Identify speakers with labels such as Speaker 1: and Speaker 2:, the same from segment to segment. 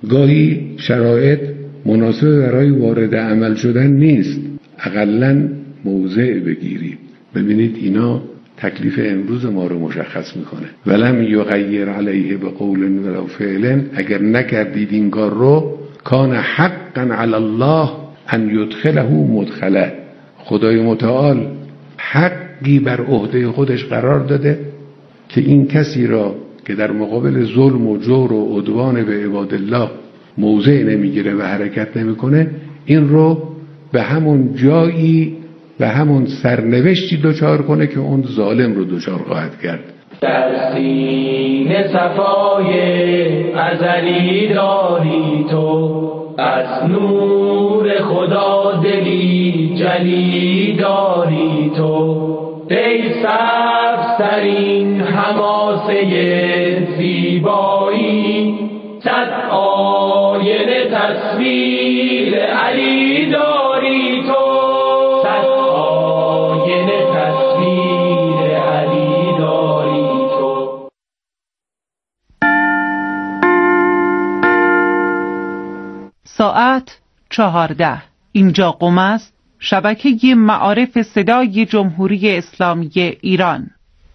Speaker 1: گاهی شرایط مناسب برای وارد عمل شدن نیست، اقلن موضع بگیرید. ببینید اینا تکلیف امروز ما رو مشخص میکنه. ولم یغیر علیه بقول ولو فعل، اگر نکردید این کار رو، کان حقا علی الله ان یدخله مدخله، خدای متعال حقی بر عهده خودش قرار داده که این کسی را که در مقابل ظلم و جور و عدوان به عباد الله موضع نمیگیره و حرکت نمیکنه، این رو به همون جایی، به همون سرنوشتی دوچار کنه که اون ظالم رو دوچار خواهد کرد.
Speaker 2: در سینه صفای ازلی داری تو، از نور خدا دلی جلی داری تو، ای سبزترین حماسه زیبایی، صد آینه تصویر علی داری تو، صد آینه تصویر علی داری تو.
Speaker 3: ساعت 14. اینجا قم است، شبکه معارف صدای جمهوری اسلامی ایران.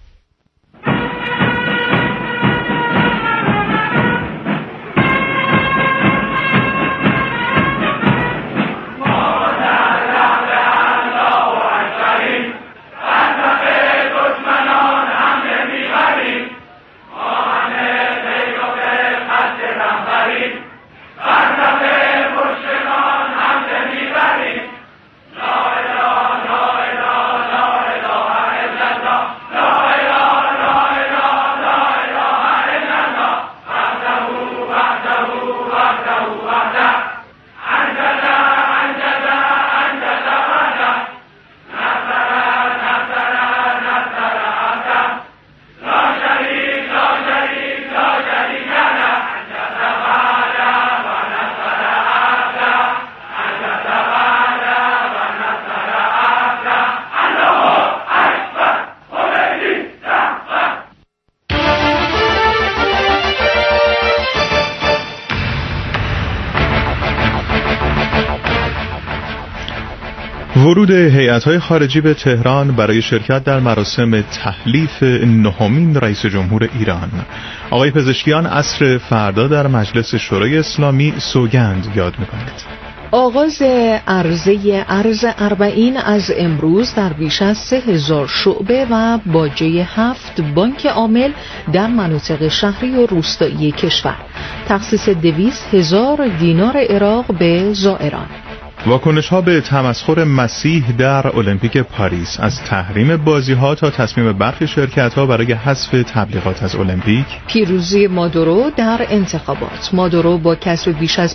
Speaker 4: ورود هیئت‌های خارجی به تهران برای شرکت در مراسم تحلیف نهمین رئیس جمهور ایران. آقای پزشکیان عصر فردا در مجلس شورای اسلامی سوگند یاد می‌کنند.
Speaker 5: آغاز عرضه ارز 40 از امروز در بیش از 3000 شعبه و باجه 7 بانک عامل در مناطق شهری و روستایی کشور. تخصیص 200,000 دینار عراق به زائران.
Speaker 4: واکنش‌ها به تمسخر مسیح در المپیک پاریس، از تحریم بازی‌ها تا تصمیم برخی شرکت‌ها برای حذف تبلیغات از المپیک.
Speaker 5: پیروزی مادورو در انتخابات. مادورو با کسب بیش از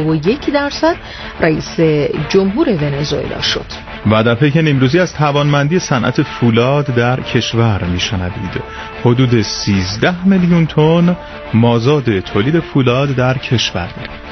Speaker 5: 51% رئیس جمهور ونزوئلا شد.
Speaker 4: و در پی نیمروزی از توانمندی صنعت فولاد در کشور می‌شنوید. حدود 13 میلیون تن مازاد تولید فولاد در کشور دارد.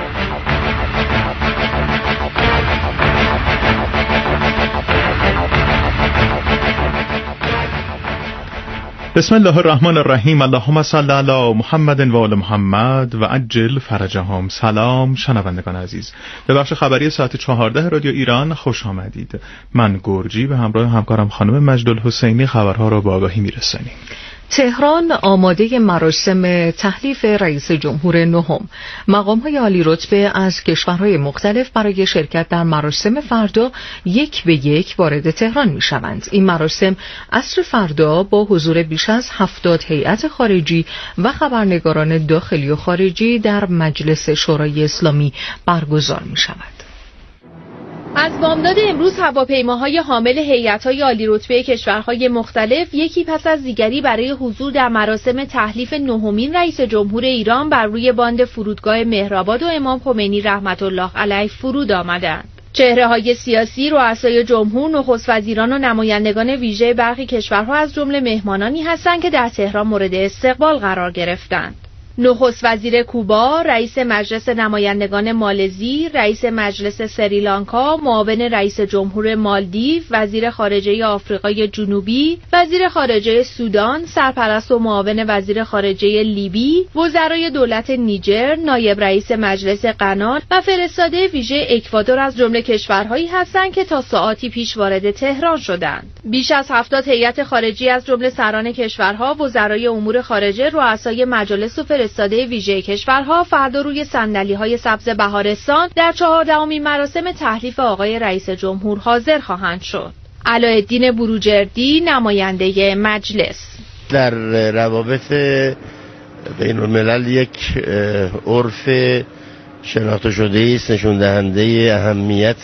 Speaker 4: بسم الله الرحمن الرحیم. اللهم صل علی محمد و آل محمد و عجل فرجهم. سلام شنوندگان عزیز، به بخش خبری ساعت 14 رادیو ایران خوش آمدید. من گرجی به همراه همکارم خانم مجدالحسینی خبرها را با آگاهی میرسانیم.
Speaker 5: تهران آماده مراسم تحلیف رئیس جمهور نهم. مقام‌های عالی رتبه از کشورهای مختلف برای شرکت در مراسم فردا یک به یک وارد تهران می‌شوند. این مراسم عصر فردا با حضور بیش از 70 هیئت خارجی و خبرنگاران داخلی و خارجی در مجلس شورای اسلامی برگزار می‌شود.
Speaker 6: از بامداد امروز هواپیماهای حامل هیئت‌های عالی رتبه کشورهای مختلف یکی پس از دیگری برای حضور در مراسم تحلیف نهمین رئیس جمهور ایران بر روی باند فرودگاه مهرآباد و امام خمینی رحمت الله علیه فرود آمدند. چهره‌های سیاسی، رؤسای جمهور، نخست وزیران و نمایندگان ویژه برخی کشورها از جمله مهمانانی هستند که در تهران مورد استقبال قرار گرفتند. نخست وزیر کوبا، رئیس مجلس نمایندگان مالزی، رئیس مجلس سریلانکا، معاون رئیس جمهور مالدیو، وزیر خارجه آفریقای جنوبی، وزیر خارجه سودان، سرپرست و معاون وزیر خارجه لیبی، وزرای دولت نیجر، نایب رئیس مجلس غنا و فرستاده ویژه اکوادور از جمله کشورهایی هستند که تا ساعاتی پیش وارد تهران شدند. بیش از 70 هیئت خارجی از جمله سران کشورها، وزرای امور خارجه، رؤسای مجالس و فرستاده ویژه کشورها فردا روی صندلی‌های سبز بهارستان در 14مین مراسم تحلیف آقای رئیس جمهور حاضر خواهند شد. علاءالدین بروجردی، نماینده مجلس:
Speaker 7: در روابط بین الملل یک عرف شناخته شده است نشون دهنده اهمیت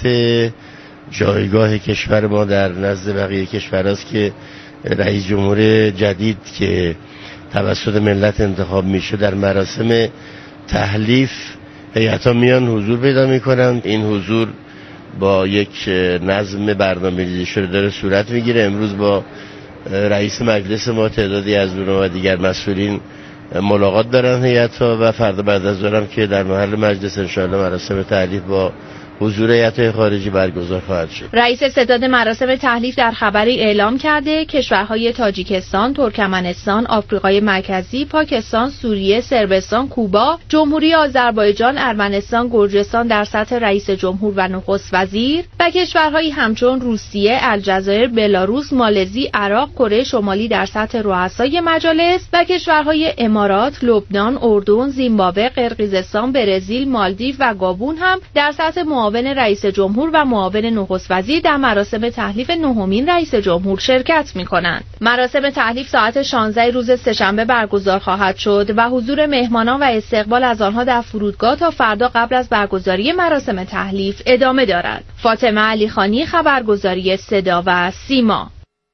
Speaker 7: جایگاه کشور ما در نزد بقیه کشورهاست که رئیس جمهور جدید که توسط ملت انتخاب میشه در مراسم تحلیف هیئت‌ها میان حضور پیدا میکنن. این حضور با یک نظم برنامه‌ریزی شده داره صورت میگیره. امروز با رئیس مجلس ما تعدادی از اونها و دیگر مسئولین ملاقات دارن هیئت‌ها و فردا بعد از ظهر که در محل مجلس انشاءالله مراسم تحلیف با حضور هیئت‌های خارجی برگزار خواهد شد.
Speaker 6: رئیس ستاد مراسم تحلیف در خبری اعلام کرده کشورهای تاجیکستان، ترکمنستان، آفریقای مرکزی، پاکستان، سوریه، صربستان، کوبا، جمهوری آذربایجان، ارمنستان، گرجستان در سطح رئیس جمهور و نخست وزیر و کشورهایی همچون روسیه، الجزایر، بلاروس، مالزی، عراق، کره شمالی در سطح رؤسای مجالس و کشورهای امارات، لبنان، اردن، زیمبابوه، قرقیزستان، برزیل، مالدیو و گابون هم در سطح معاون رئیس جمهور و معاون نخست وزیر در مراسم تحلیف نهمین رئیس جمهور شرکت می‌کنند. مراسم تحلیف ساعت 16 روز سه‌شنبه برگزار خواهد شد و حضور مهمانان و استقبال از آنها در فرودگاه تا فردا قبل از برگزاری مراسم تحلیف ادامه دارد. فاطمه علیخانی، خبرگزاری صدا و سیما.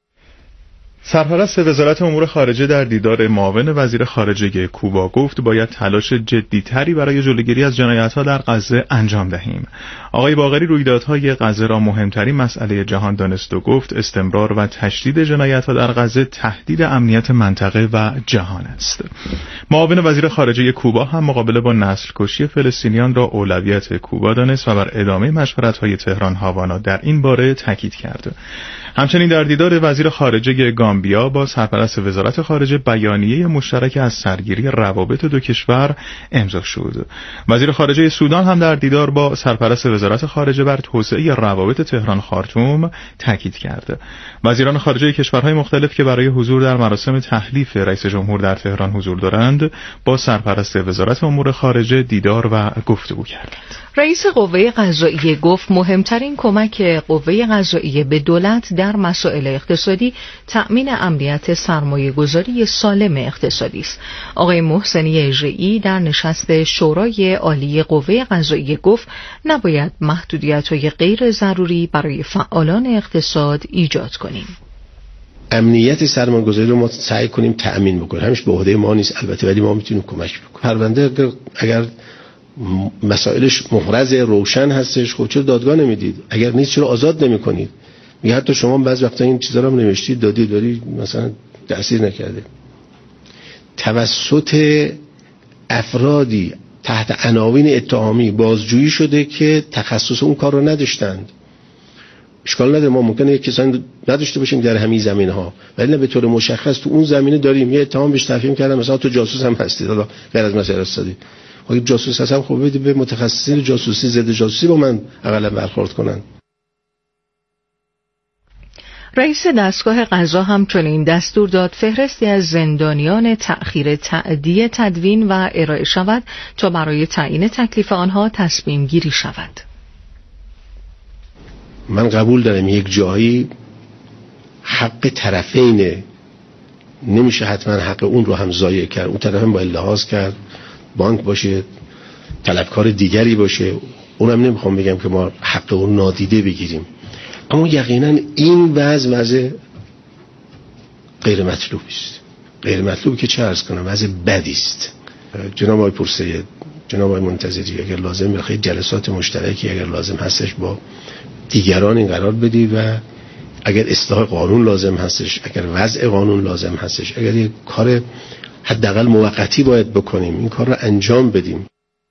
Speaker 4: سرپرست وزارت امور خارجه در دیدار معاون وزیر خارجه کوبا گفت باید تلاش جدی‌تری برای جلوگیری از جنایت‌ها در غزه انجام دهیم. آقای باقری رویدادهای غزه را مهمترین مسئله جهان دانست و گفت استمرار و تشدید جنایت‌ها در غزه تهدید امنیت منطقه و جهان است. معاون وزیر خارجه کوبا هم مقابله با نسل کشی فلسطینیان را اولویت کوبا دانست و بر ادامه مشورت‌های تهران هاوانا در این باره تاکید کرد. همچنین در دیدار وزیر خارجه گامبیا با سرپرست وزارت خارجه بیانیه مشترک از سرگیری روابط دو کشور امضا شد. وزیر خارجه سودان هم در دیدار با سرپرست وزارت خارجه بر توسعه روابط تهران خارتوم تاکید کرد. وزیران خارجه کشورهای مختلف که برای حضور در مراسم تحلیف رئیس جمهور در تهران حضور دارند با سرپرست وزارت امور خارجه دیدار و گفتگو کردند.
Speaker 5: رئیس قوه قضاییه گفت مهمترین کمک قوه قضاییه به دولت در مسائل اقتصادی تأمین امنیت سرمایه‌گذاری سالم اقتصادی است. آقای محسنی اژه‌ای در نشست شورای عالی قوه قضاییه گفت نباید محدودیت‌های غیر ضروری برای فعالان اقتصاد ایجاد کنیم.
Speaker 8: امنیت سرمایه‌گذاری رو ما سعی کنیم تأمین بکنیم. همش به عهده ما نیست البته، ولی ما میتونیم کمک بکنیم. پرونده اگر مسائلش محرز روشن هستش خب چرا دادگاه نمیدید؟ اگر نیست چرا آزاد نمی‌کنید؟ میگه حتی شما بعضی وقتا این چیزا رو هم نوشتید دادید ولی مثلا تأثیر نکرده. توسط افرادی تحت عناوین اتهامی بازجویی شده که تخصص اون کار رو نداشتند. اشکال نداره، ما ممکنه یک کسانی نداشته باشیم در همین زمینه‌ها ولی نه به طور مشخص تو اون زمینه داریم یه اتهام بهش تفهیم کردن مثلا تو جاسوس هم هستی، حالا غیر از مسائل اقتصادی. اگه جاسوس هستم خب بدید به متخصصین جاسوسی ضد جاسوسی با من اقلا برخورد کنن.
Speaker 5: رئیس دستگاه قضا همچنین دستور داد فهرستی از زندانیان تأخیر تأدیه تدوین و ارائه شود تا برای تعیین تکلیف آنها تصمیم گیری شود.
Speaker 8: من قبول دارم یک جایی حق طرفینه، نمیشه حتما حق اون رو هم ضایع کرد. اون طرف هم باید لحاظ کرد، بانک باشه، طلبکار دیگری باشه، اونم نمیخوام بگم که ما حق اون نادیده بگیریم، اما یقینا این وضع غیر مطلوب است. غیر مطلوب که چه عرض کنم، وضع بدی است. جناب آقای پرسید، جناب آقای منتظری، اگر لازم بخواید جلسات مشترکی اگر لازم هستش با دیگران این قرار بدی و اگر اصلاح قانون لازم هستش، اگر وضع قانون لازم هستش، اگر یک کار حداقل موقتی باید بکنیم، این کار رو انجام بدیم.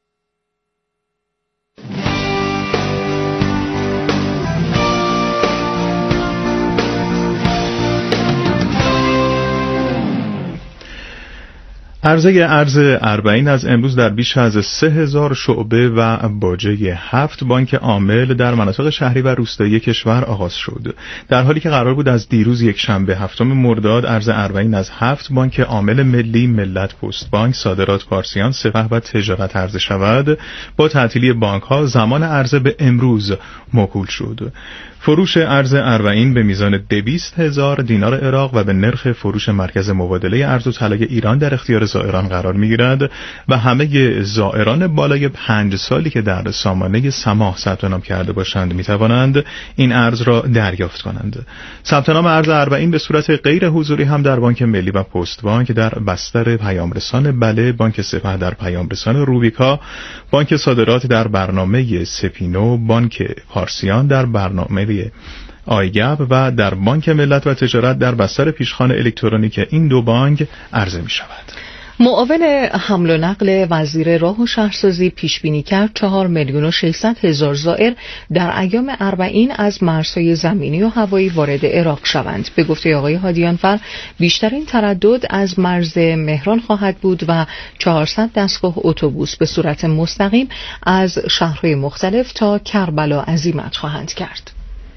Speaker 4: عرضه ارز اربعین از امروز در بیش از 3000 شعبه و باجه 7 بانک عامل در مناطق شهری و روستایی کشور آغاز شد. در حالی که قرار بود از دیروز یک شنبه 7 مرداد ارز اربعین از 7 بانک عامل ملی، ملت، پست بانک، صادرات، پارسیان، سپه و تجارت عرضه شود، با تعطیلی بانک ها زمان عرضه به امروز موکول شد. فروش ارز اربعین به میزان 200,000 دینار عراق و به نرخ فروش مرکز مبادله ارز و طلای ایران در اختیار زائران قرار می‌گیرد و همه زائران بالای 5 سالی که در سامانه سماح ثبت نام کرده باشند می‌توانند این ارز را دریافت کنند. ثبت نام ارز اربعین به صورت غیر حضوری هم در بانک ملی و پست بانک، در بستر پیامرسان بله، بانک سپه در پیامرسان روبیکا، بانک صادرات در برنامه سپینو، بانک پارسیان در برنامه آیگب و در بانک ملت و تجارت در بستر پیشخوان الکترونیک این دو بانک عرضه می شود.
Speaker 5: معاون حمل و نقل وزیر راه و شهرسازی پیش بینی کرد 4,600,000 زائر در ایام اربعین از مرزهای زمینی و هوایی وارد عراق شوند. به گفته آقای هادیانفر بیشترین تردد از مرز مهران خواهد بود و 400 دستگاه اتوبوس به صورت مستقیم از شهرهای مختلف تا کربلا عزیمت خواهند کرد.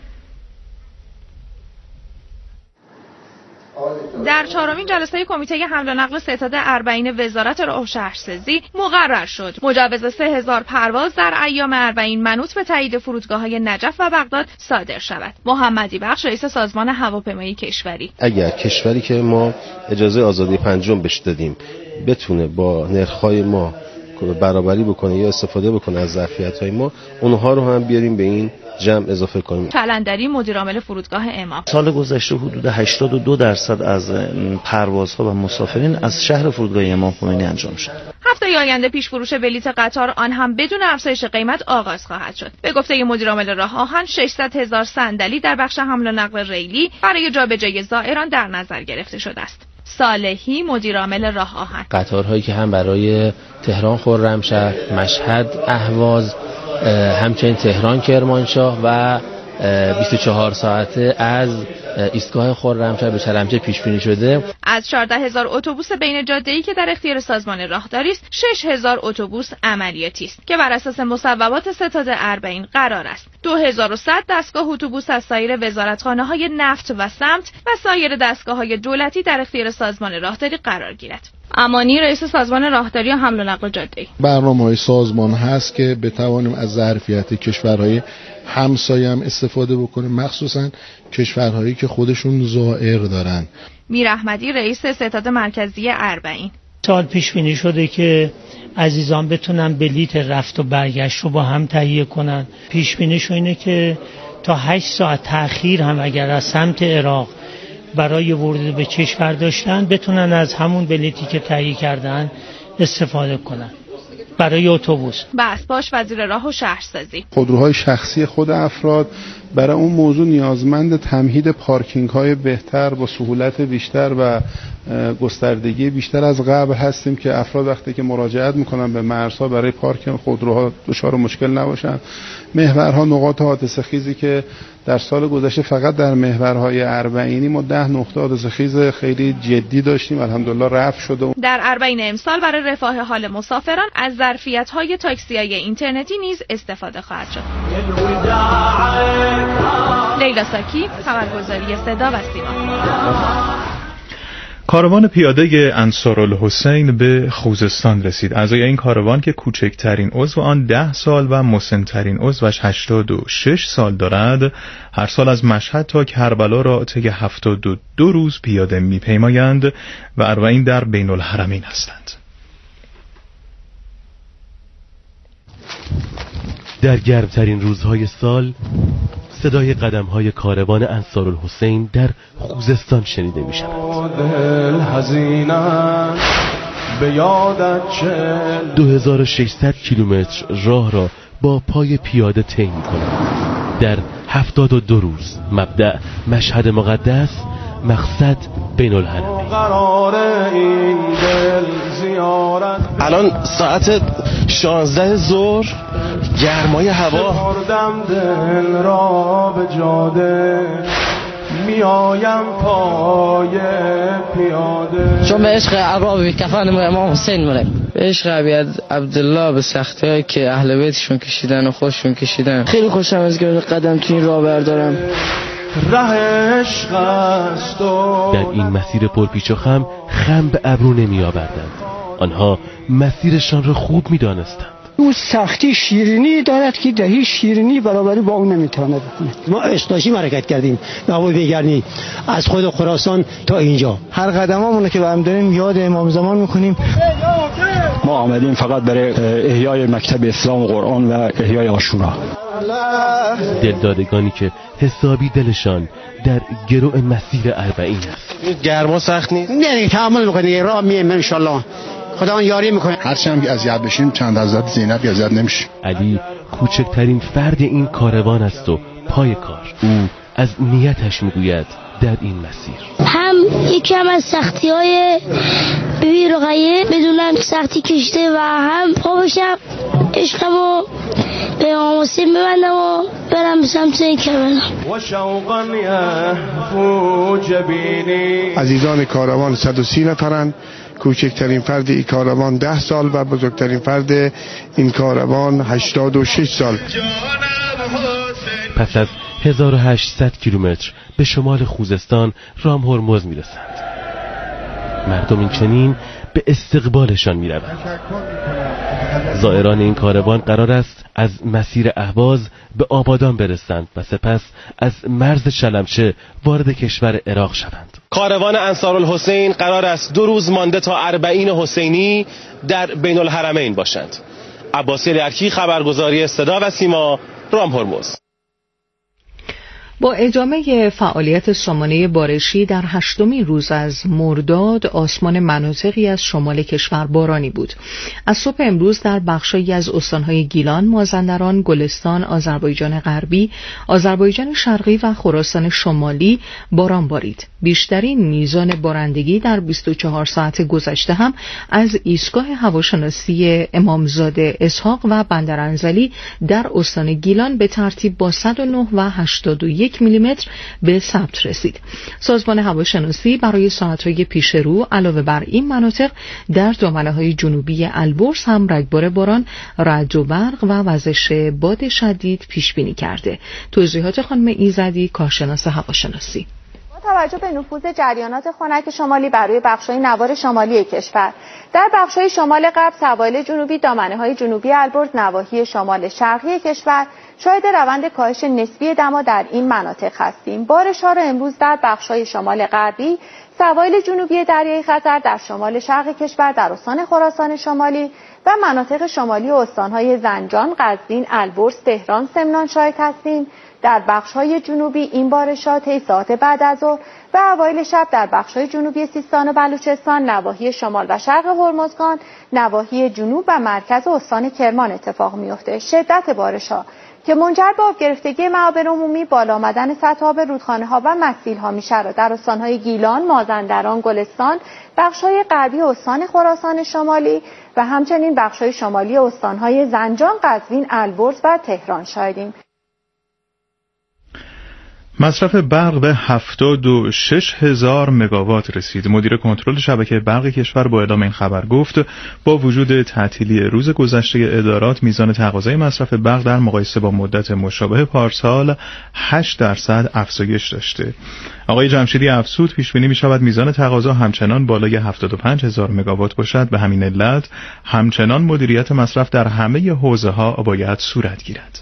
Speaker 6: در چهارمین جلسه کمیته حمل و نقل ستاد اربعین وزارت راه و شهرسازی مقرر شد مجوز 3000 پرواز در ایام اربعین منوط به تایید فرودگاه‌های نجف و بغداد صادر شود. محمدی بخش رئیس سازمان هواپیمایی کشوری:
Speaker 9: اگر کشوری که ما اجازه آزادی پنجم بهش دادیم بتونه با نرخ‌های ما برابری بکنه یا استفاده بکنه از ظرفیت‌های ما، اونها رو هم بیاریم به این جمع اضافه کنیم.
Speaker 6: کلندری مدیرعامل فرودگاه امام:
Speaker 10: سال گذشته حدود 82% از پروازها و مسافرین از شهر فرودگاه امام خمینی انجام شد.
Speaker 6: هفته آینده پیش فروش بلیط قطار آن هم بدون افزایش قیمت آغاز خواهد شد. به گفته مدیرعامل راه آهن 600,000 صندلی در بخش حمل و نقل ریلی برای جابجایی زائران در نظر گرفته شده است. صالحی مدیرعامل راه آهن:
Speaker 11: قطارهایی که هم برای تهران خرمشهر، مشهد، اهواز، همچنین تهران کرمانشاه و 24 ساعته از ایستگاه خرمشهر به چرمچه پیش بینی شده.
Speaker 6: از 14,000 اتوبوس بین جاده‌ای که در اختیار سازمان راهداری است، 6,000 اتوبوس عملیاتی است که بر اساس مصوبات ستاد اربعین قرار است. 2100 دستگاه اتوبوس از سایر وزارتخانه‌های نفت و سمت و سایر دستگاه‌های دولتی در اختیار سازمان راهداری قرار گیرد. امانی رئیس سازمان راهداری و حمل و نقل جاده‌ای:
Speaker 12: برنامه‌های سازمان هست که بتوانیم از ظرفیت کشورهای همسایه هم استفاده بکنیم، مخصوصا کشورهایی که خودشون زائر دارن.
Speaker 6: میر احمدی رئیس ستاد مرکزی اربعین:
Speaker 13: سال پیش بینی شده که عزیزان بتونن بلیت رفت و برگشت رو با هم تهیه کنن. پیش بینیش اینه که تا 8 ساعت تأخیر هم اگر از سمت عراق برای ورود به کشور داشتن بتونن از همون بلیتی که تهیه کردن استفاده کنن. برای اتوبوس
Speaker 6: بسپاش وزیر راه و شهرسازی:
Speaker 14: خودروهای شخصی خود افراد برای اون موضوع نیازمند تمهید پارکینگ‌های بهتر با سهولت بیشتر و گستردگی بیشتر از قبل هستیم که افراد وقتی که مراجعت میکنن به مرزها برای پارکینگ خودروها دچار مشکل نباشن. محورها نقاط حادثه خیزی که در سال گذشته فقط در محورهای اربعینی ما 10 نقطه حادثه خیز خیلی جدی داشتیم، الحمدلله رفع شده.
Speaker 6: در اربعین امسال برای رفاه حال مسافران از ظرفیت‌های تاکسی‌های اینترنتی نیز استفاده خواهد شد. لیلا ساکی، خبرگزاری صدا و سیما.
Speaker 4: کاروان پیاده انصارالحسین به خوزستان رسید. اعضای این کاروان که کوچکترین عضو آن 10 سال و مسن‌ترین عضوش 86 سال دارد، هر سال از مشهد تا کربلا را طی 72 روز پیاده می‌پیمایند و اربعین در بین الحرمین هستند.
Speaker 15: در گرمترین روزهای سال صدای قدم‌های کاروان انصارالحسین در خوزستان شنیده می‌شود. 2600 کیلومتر راه را با پای پیاده طی می‌کنند. در 72 روز مبدأ مشهد مقدس مقصد بین الحرمین.
Speaker 9: الان ساعت 16 ظهر، گرمای هوا،
Speaker 2: دل را به جاده میایم پای پیاده،
Speaker 16: چون به عشق ارباب بی کفن امام حسین مریم، به عشق ابی عبدالله، به سختی هایی که اهل بیتشون کشیدن و خودشون کشیدن. خیلی خوشم از که قدم تو این راه بردارم.
Speaker 15: در این مسیر پرپیچ و خم به ابرو نمی آوردند. آنها مسیرشان را خوب می دانستند.
Speaker 17: او سختی شیرینی دارد که در هیچ شیرینی برابری با اون نمیتونه بکنه. ما عشقداشی حرکت کردیم، نوای بیگرنی از خود خراسان تا اینجا. هر قدمامونو که برم داریم یاد امام زمان میکنیم.
Speaker 18: ما آمدیم فقط برای احیای مکتب اسلام و قرآن و احیای عاشورا.
Speaker 15: دلدادگانی که حسابی دلشان در گرو مسیر 40 است.
Speaker 9: گرما سخت نیست؟
Speaker 17: نه تحمل میکنه، راه میایم ان شاء الله. خدا یاری میکنه.
Speaker 12: هرچند اذیت بشیم چند حضرت زینب اذیت نمیشه.
Speaker 15: علی کوچکترین فرد این کاروان است و پای کار. او از نیتش میگوید در این مسیر
Speaker 19: هم یکم از سختی‌های بیبی رقیه بدونم سختی کشیده و هم خوابشم عشقمو به امام حسین ببندم و برم سمت کربلا.
Speaker 12: عزیزان کاروان 130 نفرند. کوچکترین فرد این کاروان 10 سال و بزرگترین فرد این کاروان 86 سال.
Speaker 15: پس از 1800 کیلومتر به شمال خوزستان رام هرمز میرسند. مردم این چنین به استقبالشان میروند. زائران این کاروان قرار است از مسیر اهواز به آبادان برسند و سپس از مرز شلمچه وارد کشور عراق شوند.
Speaker 9: کاروان انصارالحسین قرار است 2 روز مانده تا 40 حسینی در بین الحرمین باشند. عباسی لرکی، خبرگزاری صدا و سیما، رام هرمز.
Speaker 5: با ادامه فعالیت سامانه بارشی در 8مین روز از مرداد، آسمان مناطقی از شمال کشور بارانی بود. از صبح امروز در بخشایی از استانهای گیلان، مازندران، گلستان، آذربایجان غربی، آذربایجان شرقی و خراسان شمالی باران بارید. بیشترین میزان بارندگی در 24 ساعت گذشته هم از ایستگاه هواشناسی امامزاده اسحاق و بندرانزلی در استان گیلان به ترتیب با 109 و 81 میلیمتر به ثبت رسید. سازمان هواشناسی برای ساعت‌های پیش رو علاوه بر این مناطق در دامنه‌های جنوبی البرز هم رگبار باران، رعد و برق و وزش باد شدید پیش بینی کرده. توضیحات خانم ایزدی، کارشناس هواشناسی.
Speaker 20: توجه به نفوذ جریانات خنک شمالی برای بخش‌های نوار شمالی کشور، در بخش‌های شمال غرب، سواحل جنوبی، دامنه‌های جنوبی البرز، نواحی شمال شرقی کشور شاهد روند کاهش نسبی دما در این مناطق هستیم. بارش‌ها را امروز در بخش‌های شمال غربی، سواحل جنوبی دریای خزر، در شمال شرق کشور، در استان خراسان شمالی و مناطق شمالی استان‌های زنجان، قزوین، البرز، تهران، سمنان شاهد هستیم. در بخش‌های جنوبی این بارشات طی ساعات بعد از ظهر و اوایل شب در بخش‌های جنوبی سیستان و بلوچستان، نواحی شمال و شرق هرمزگان، نواحی جنوب و مرکز استان کرمان اتفاق می‌افته. شدت بارش‌ها که منجر به آب گرفتگی معابر عمومی، بالا آمدن سطح آب رودخانه‌ها و مسیل‌ها می‌شود. در استان‌های گیلان، مازندران، گلستان، بخش‌های غربی استان خراسان شمالی و همچنین بخش‌های شمالی استان‌های زنجان، قزوین، البرز و تهران شاهدیم.
Speaker 4: مصرف برق به 76,000 مگاوات رسید. مدیر کنترل شبکه برق کشور با اعلام این خبر گفت با وجود تعطیلی روز گذشته ادارات، میزان تقاضای مصرف برق در مقایسه با مدت مشابه پارسال 8% افزایش داشته. آقای جمشیدی افزود پیش بینی می‌شود میزان تقاضا همچنان بالای 75,000 مگاوات باشد. به همین علت همچنان مدیریت مصرف در همه حوزه‌ها باید صورت گیرد.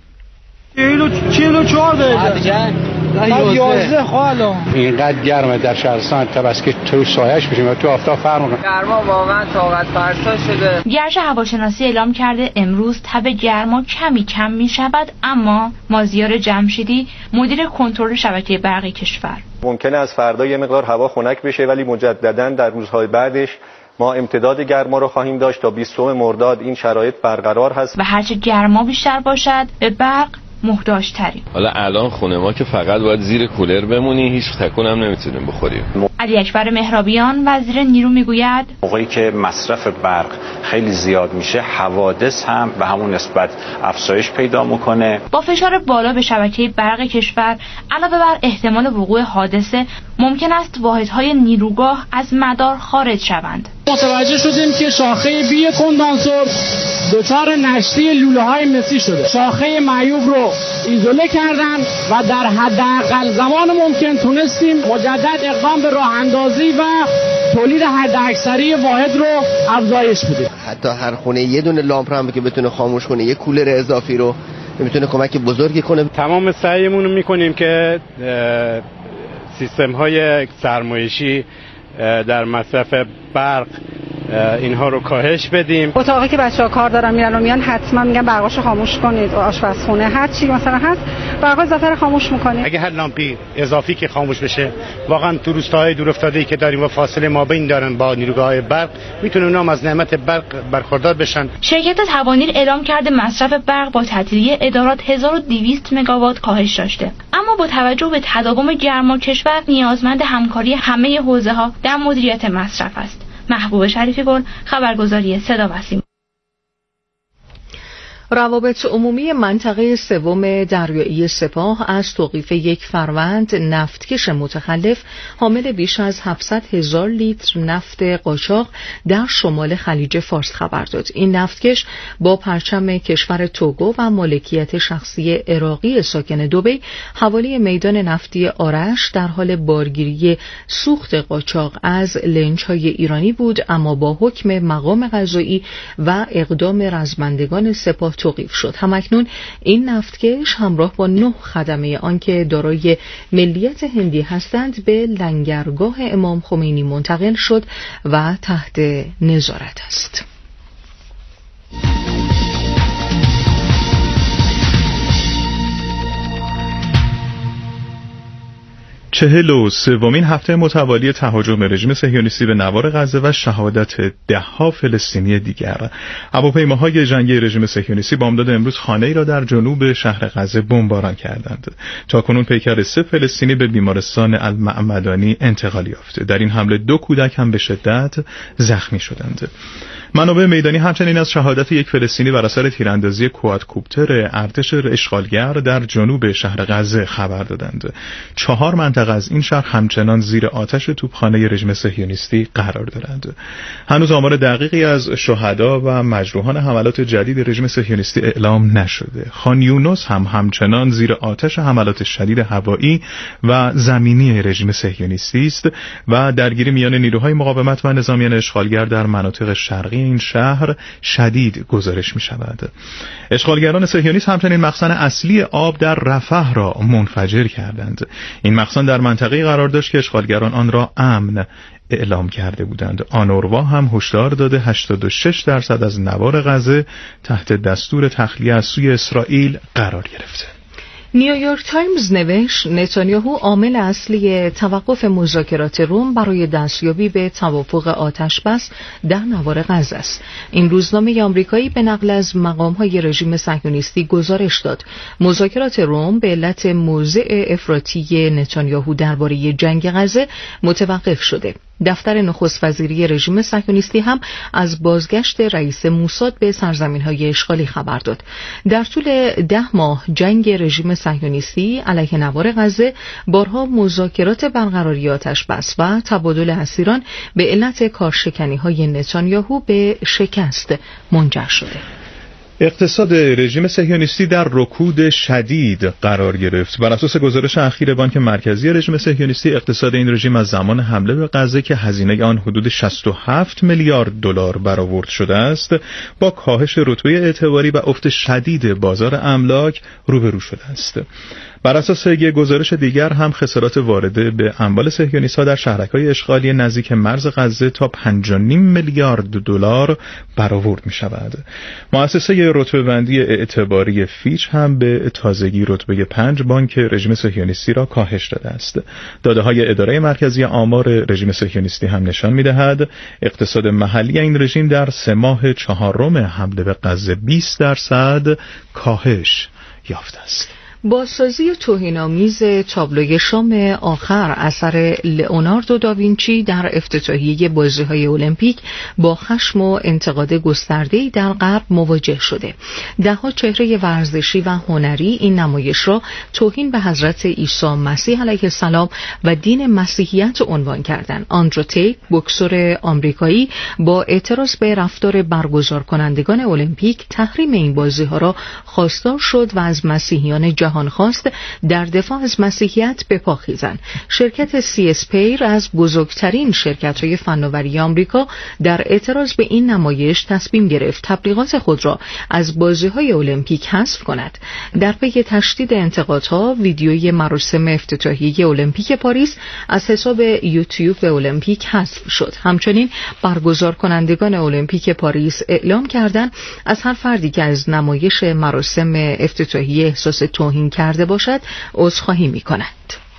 Speaker 18: 44 دقیقه 11 خاله. اینقدر گرمه در شهرستان بس که تو سایه‌اش میشیم و تو آفتاب فرق میکنه.
Speaker 21: گرما واقعا طاقت فرسا شده. گرچه هواشناسی اعلام کرده امروز تب گرما کمی کم میشود، اما مازیار جمشیدی مدیر کنترل شبکه برقی کشور
Speaker 22: ممکنه از فردا یه مقدار هوا خنک بشه، ولی مجددا در روزهای بعدش ما امتداد گرما رو خواهیم داشت تا 20 مرداد این شرایط برقرار هست
Speaker 21: و هرچه گرما بیشتر باشد به برق محتاج تریم.
Speaker 1: حالا الان خونه ما که فقط باید زیر کولر بمونی، هیچ تکون هم نمیتونیم بخوریم.
Speaker 21: علی اکبر مهرابیان وزیر نیرو میگوید
Speaker 18: موقعی که مصرف برق خیلی زیاد میشه، حوادث هم به همون نسبت افزایش پیدا میکنه.
Speaker 21: با فشار بالا به شبکه برق کشور علاوه بر احتمال وقوع حادثه، ممکن است واحدهای نیروگاه از مدار خارج شوند.
Speaker 3: متوجه شدیم که شاخه بی کندانسور دچار نشتی لوله‌های مسی شده. شاخه معیوب رو ایزوله کردن و در حداقل زمان ممکن تونستیم مجدد اقدام به راه اندازی و تولید حداکثری واحد رو افزایش بدیم.
Speaker 23: حتی هر خونه یه دونه لامپ هم که بتونه خاموش کنه، یه کولر اضافی رو میتونه کمک بزرگی کنه.
Speaker 18: تمام سعیمون رو میکنیم که سیستم‌های سرمایشی در مصرف برق اینها رو کاهش بدیم.
Speaker 24: اتاقی که بچه‌ها کار دارن میرن و میان حتما میگن برقاشو خاموش کنید، آشپزخونه هر چی مثلا هست برق اضافه رو خاموش می‌کنید.
Speaker 18: اگه هر لامپی اضافی که خاموش بشه، واقعا تو روستاهای دورافتاده‌ای که داریم و فاصله مابین دارن با نیروگاه‌های برق، میتونه اونها از نعمت برق برخوردار بشن.
Speaker 21: شرکت توانیر اعلام کرده مصرف برق با تعطیلی ادارات 1200 مگاوات کاهش داشته، اما با توجه به تداوم گرما کشور نیازمند همکاری همه حوزه‌ها در مدیریت مصرف است. محبوب شریفی گل، خبرگزاری صدا و سیما.
Speaker 5: روابط عمومی منطقه سوم دریایی سپاه از توقیف یک فروند نفتکش متخلف حامل بیش از 700,000 لیتر نفت قاچاق در شمال خلیج فارس خبر داد. این نفتکش با پرچم کشور توگو و مالکیت شخصی عراقی ساکن دبی حوالی میدان نفتی آرش در حال بارگیری سوخت قاچاق از لنج‌های ایرانی بود، اما با حکم مقام قضایی و اقدام رزمندگان سپاه توقیف شد. همکنون این نفتکش همراه با 9 خدمه آنکه دارای ملیت هندی هستند به لنگرگاه امام خمینی منتقل شد و تحت نظارت است.
Speaker 4: 43مین هفته متوالی تهاجم رژیم صهیونیستی به نوار غزه و شهادت ده‌ها فلسطینی دیگر. هواپیماهای جنگی رژیم صهیونیستی بامداد امروز خانه‌ای را در جنوب شهر غزه بمباران کردند. تاکنون پیکر 3 فلسطینی به بیمارستان المعمدانی انتقال یافته. در این حمله 2 کودک هم به شدت زخمی شدند. منابع میدانی همچنین از شهادت یک فلسطینی بر اثر تیراندازی کوادکوپتر ارتش اشغالگر در جنوب شهر غزه خبر دادند. 4 منطقه از این شهر همچنان زیر آتش توپخانه رژیم صهیونیستی قرار دارند. هنوز آمار دقیقی از شهدا و مجروحان حملات جدید رژیم صهیونیستی اعلام نشده. خان یونس هم همچنان زیر آتش حملات شدید هوایی و زمینی رژیم صهیونیستی است و درگیری میان نیروهای مقاومت و نظامیان اشغالگر در مناطق شرقی این شهر شدید گزارش می شود. اشغالگران صهیونیست همچنین مخزن اصلی آب در رفح را منفجر کردند. این مخزن در منطقه‌ای قرار داشت که اشغالگران آن را امن اعلام کرده بودند. آنوروا هم هشدار داده 86% از نوار غزه تحت دستور تخلیه از سوی اسرائیل قرار گرفته.
Speaker 5: نیویورک تایمز نوشت نتانیاهو عامل اصلی توقف مذاکرات روم برای دستیابی به توافق آتش‌بس در نوار غزه است. این روزنامه آمریکایی به نقل از مقام‌های رژیم صهیونیستی گزارش داد مذاکرات روم به علت موضع افراطی نتانیاهو درباره جنگ غزه متوقف شده. دفتر نخست وزیری رژیم صهیونیستی هم از بازگشت رئیس موساد به سرزمین‌های اشغالی خبر داد. در طول 10 ماه جنگ رژیم صهیونیستی علیه نوار غزه بارها مذاکرات برقراری آتش‌بس و تبادل اسیران به علت کارشکنی‌های نتانیاهو به شکست منجر شده.
Speaker 4: اقتصاد رژیم صهیونیستی در رکود شدید قرار گرفت. بر اساس گزارش اخیر بانک مرکزی رژیم صهیونیستی، اقتصاد این رژیم از زمان حمله به غزه که هزینه آن حدود 67 میلیارد دلار برآورد شده است، با کاهش رتبه اعتباری و افت شدید بازار املاک روبرو شده است. بر اساس یک گزارش دیگر هم خسارات وارده به اموال صهیونیست‌ها در شهرک‌های اشغالی نزدیک مرز غزه تا 5.5 میلیارد دلار برآورد می‌شود. مؤسسه رتبه‌بندی اعتباری فیچ هم به تازگی رتبه 5 بانک رژیم صهیونیستی را کاهش داده است. داده‌های اداره مرکزی آمار رژیم صهیونیستی هم نشان می‌دهد اقتصاد محلی این رژیم در 3 ماه چهارم حمله به غزه 20% کاهش یافته است.
Speaker 5: بازسازی توهین‌آمیز تابلوی شام آخر اثر لئوناردو داوینچی در افتتاحیه بازی‌های المپیک با خشم و انتقاد گسترده‌ای در غرب مواجه شده. ده‌ها چهره ورزشی و هنری این نمایش را توهین به حضرت عیسی مسیح علیه السلام و دین مسیحیت عنوان کردند. آندرو تیت، بوکسور آمریکایی، با اعتراض به رفتار برگزار کنندگان المپیک تحریم این بازی‌ها را خواستار شد و از مسیحیان جهان خواست در دفاع از مسیحیت به پا خیزند. شرکت CSPair از بزرگترین شرکت‌های فناوری آمریکا در اعتراض به این نمایش تصمیم گرفت تبلیغات خود را از بازی‌های المپیک حذف کند. در پی تشدید انتقادها، ویدیوی مراسم افتتاحیه المپیک پاریس از حساب یوتیوب المپیک حذف شد. همچنین برگزار کنندگان المپیک پاریس اعلام کردند از هر فردی که از نمایش مراسم افتتاحیه احساس توهین کرده باشد عذرخواهی می‌کنند.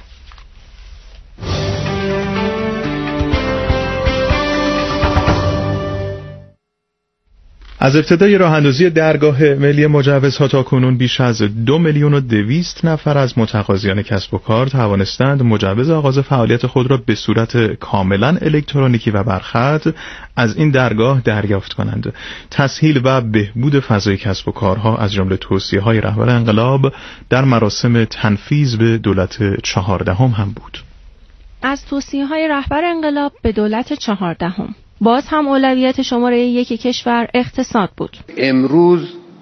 Speaker 4: از ابتدای راه‌اندازی درگاه ملی مجوزها تاکنون بیش از 2,200,000 نفر از متقاضیان کسب و کار توانستند مجوز آغاز فعالیت خود را به صورت کاملا الکترونیکی و برخط از این درگاه دریافت کنند. تسهیل و بهبود فضای کسب و کارها از جمله توصیه‌های رهبر انقلاب در مراسم تنفیذ به دولت 14 هم بود.
Speaker 7: از توصیه‌های رهبر انقلاب به دولت 14 باز هم اولویت شماره 1 کشور اقتصاد بود.
Speaker 8: امروز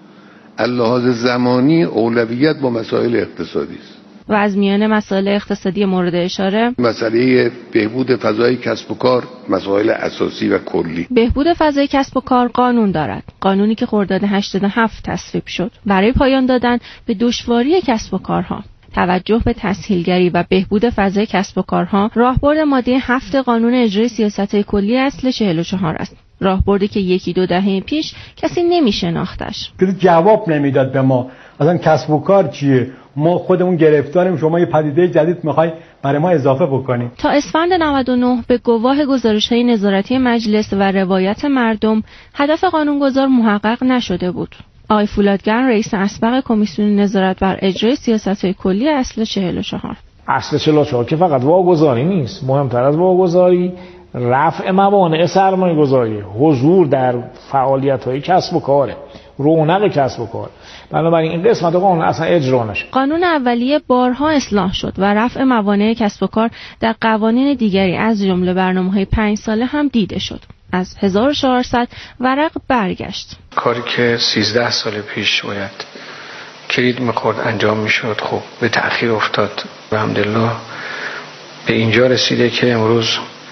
Speaker 8: از لحاظ زمانی اولویت با مسائل اقتصادی است
Speaker 7: و از میان مسائل اقتصادی مورد اشاره
Speaker 8: مسئله بهبود فضای کسب و کار مسائل اساسی و کلی.
Speaker 7: بهبود فضای کسب و کار قانون دارد. قانونی که خرداد 87 تصویب شد برای پایان دادن به دشواری کسب و کارها. توجه به تسهیلگری و بهبود فضای کسب و کارها راهبرد ماده 7 قانون اجرای سیاست‌های کلی اصل 44 است. راهبردی که 1-2 دهه پیش کسی نمی‌شناختش.
Speaker 10: جواب نمیداد به ما. اصلا کسب و کار چیه؟ ما خودمون گرفتاریم، شما یه پدیده جدید می‌خوای برای ما اضافه بکنیم.
Speaker 7: تا اسفند 99 به گواه گزارش‌های نظارتی مجلس و روایت مردم هدف قانونگذار محقق نشده بود. آقای فولادگر رئیس اسبق کمیسیون نظارت بر اجرای سیاست‌های کلی اصل 44.
Speaker 11: اصل 44 که فقط واگذاری نیست، مهمتر از واگذاری رفع موانع سرمایه‌گذاری، حضور در فعالیت‌های کسب و کاره، رونق کسب و کار. بنابراین این قسمت قانون اصلا اجرا نشد.
Speaker 7: قانون اولیه بارها اصلاح شد و رفع موانع کسب و کار در قوانین دیگری از جمله برنامه‌های 5 ساله هم دیده شد. از 1400 ورق برگشت.
Speaker 25: کاری که 13 سال پیش باید کلید می‌خورد انجام می‌شد، خب به تأخیر افتاد و الحمدلله به اینجا رسیده که امروز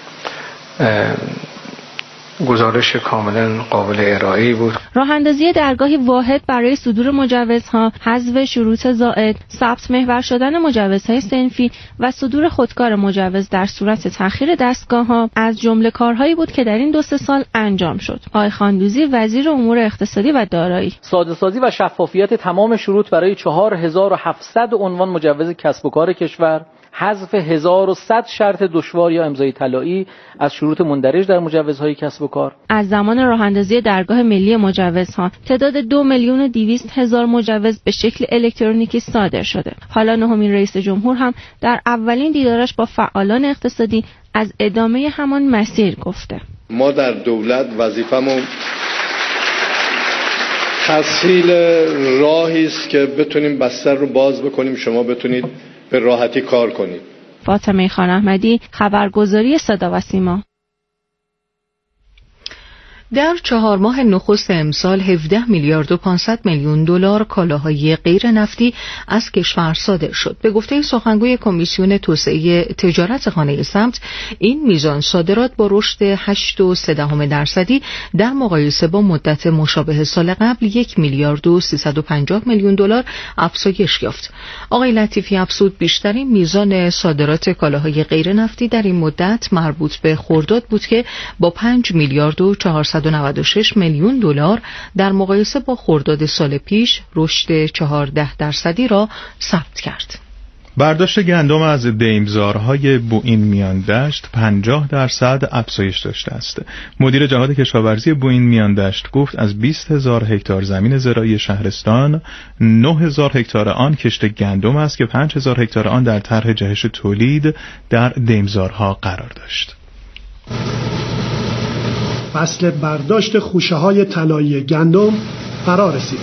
Speaker 25: گزارش کاملا قابل ارائه‌ای بود.
Speaker 7: راه اندازی درگاهی واحد برای صدور مجوزها، حذف شروط زائد، ثبت محور شدن مجوزهای صنفی و صدور خودکار مجوز در صورت تأخیر دستگاه‌ها از جمله کارهایی بود که در این 2-3 سال انجام شد. آقای خاندوزی وزیر امور اقتصادی و دارایی:
Speaker 26: ساده‌سازی و شفافیت تمام شروط برای 4700 عنوان مجوز کسب و کار کشور، حذف 1100 شرط دشوار یا امضای طلایی از شروط مندرج در مجوزهای کسب و کار.
Speaker 7: از زمان راه‌اندازی درگاه ملی مجوزها تعداد 2,200,000 مجوز به شکل الکترونیکی صادر شده. حالا نهمین رئیس جمهور هم در اولین دیدارش با فعالان اقتصادی از ادامه همان مسیر گفته.
Speaker 8: ما در دولت وظیفمون تسهیل راهی است که بتونیم بستر رو باز بکنیم، شما بتونید به راحتی کار کنید.
Speaker 7: فاطمه خان احمدی، خبرگزاری صدا و سیما.
Speaker 5: در 4 ماه نخست امسال 17 میلیارد و 500 میلیون دلار کالاهای غیر نفتی از کشور صادر شد. به گفته سخنگوی کمیسیون توسعه تجارت خانه سمت، این میزان صادرات با رشد 8.3% در مقایسه با مدت مشابه سال قبل 1 میلیارد و 350 میلیون دلار افزایش یافت. آقای لطیفی افزود بیشترین میزان صادرات کالاهای غیر نفتی در این مدت مربوط به خرداد بود که با 5 میلیارد و 496 میلیون دلار در مقایسه با خرداد سال پیش رشد 14% را ثبت کرد.
Speaker 4: برداشت گندم از دیمزارهای بوئین میان دشت 50% افزایش داشته است. مدیر جهاد کشاورزی بوئین میان دشت گفت از 20,000 هکتار زمین زراعی شهرستان 9,000 هکتار آن کشت گندم است که 5,000 هکتار آن در طرح جهش تولید در دیمزارها قرار داشت.
Speaker 2: فصل برداشت خوشه‌های طلایی گندم فرا رسیده.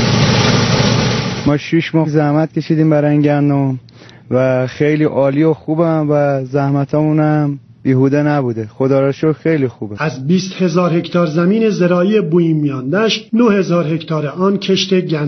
Speaker 6: ما 6 ماه زحمت کشیدیم برای این گندم و خیلی عالی و خوبم و زحمتامون هم بیهوده نبوده. خدا را شکر خیلی خوبه.
Speaker 2: از 20,000 هکتار زمین زراعی بوئین میان دشت 9,000 هکتار آن کشت گندم